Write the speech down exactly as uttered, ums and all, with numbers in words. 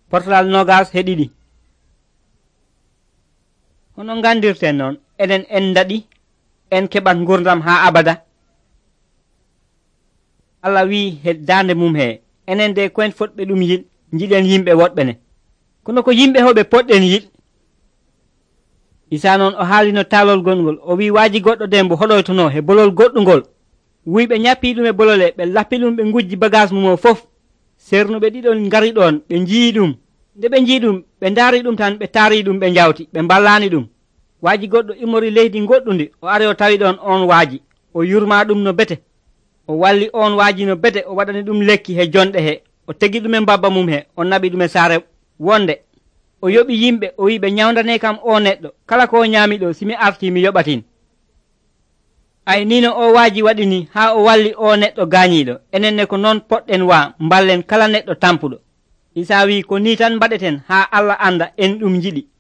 portalal nogas he ɗiɗi. Hono gandirten noon enen en daɗi en keɓat gurdam ha abada. Allah wi he dande mum he enen de koen fotɓe ɗum yiɗ jiɗen yimɓe woɗɓe ne kono ko yimɓe hoɓe poɗɗen yiɗ. Isa noon o haalino taalol gonngol o wi waaji goɗɗo dembo hoɗoytono he bolol goɗɗungol wuyɓe ñappi ɗum e bolole ɓe lappi ɗum ɓe gujji bagage mum o fof. Sernuɓe ɗiɗon ngari ɗon ɓe njii ɗum nde ɓe njii ɗum ɓe ndaari ɗum tan ɓe taari ɗum ɓe njawti ɓe mballani ɗum. Waaji goɗɗo immori leydi goɗɗundi o ari o tawi ɗon on waaji o yurma ɗum no bete o walli on waaji no bete o waɗani ɗum lekki he jonɗe he o tegi ɗum e mbabba mum he o naɓi ɗum e saare wonde o yoɓi yimɓe o wi ɓe ñawdane kam o neɗɗo kala ko ñaami ɗo simi arti mi yoɓatin. Ay nino o waaji waɗi ni ha o walli o neɗɗo gaañiɗo enenne ko noon poɗɗen wa mballen kala neɗɗo tampuɗo. Isa wi ko ni tan mbaɗeten ha Allah anda en ɗum jiɗi.